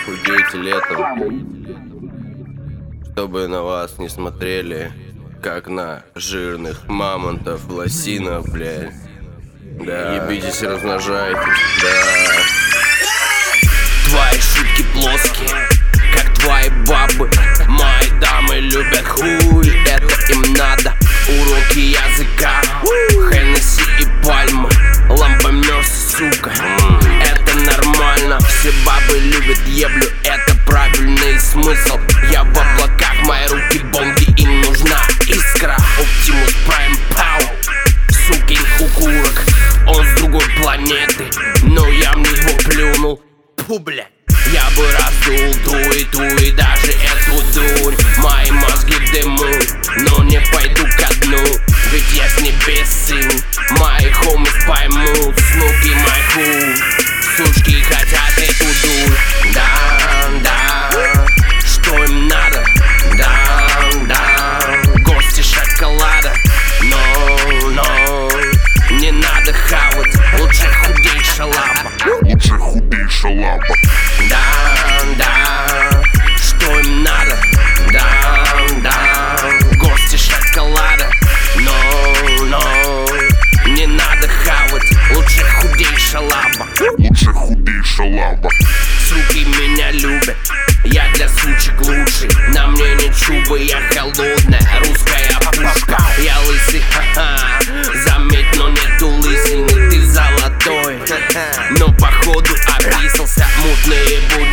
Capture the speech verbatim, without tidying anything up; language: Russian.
худейте летом, чтобы на вас не смотрели, как на жирных мамонтов, лосинов, блядь. Да, ебитесь и размножайтесь, да. Твои шутки плоские, как твои бабы. Мои дамы любят хуй, это им надо. Уроки языка, Хеннесси и пальмы, лампомёс, сука, это нормально. Все бабы любят еблю, это правильный смысл. Я в облаках, мои руки бомги, им нужна искра. Оптимус Прайм, пау, сукин укурок. Он с другой планеты, но я в него плюнул. Фу, блядь. Я бы раздул ту и ту и даже эту дурь. Мои мозги в дыму, но не пойду ко дну, ведь я с небес сын. Мои хомис поймут, снуки мой хуй. Сучки хотят эту дурь, да, да. Что им надо, да, да. Гости шоколада, но, но не надо хавать, лучше худей шалаба. Лучше худей шалаба. Да, да, что им надо, да, да. Гости шоколада, но, но не надо хавать, лучше худей шалаба. Лучше худей шалаба. Суки меня любят, я для сучек лучший. На мне не чуба, я холодная русская пушка. Я лысый, ха-ха, заметь, но нету лысины. Ты золотой, но походу описался. Мутные будут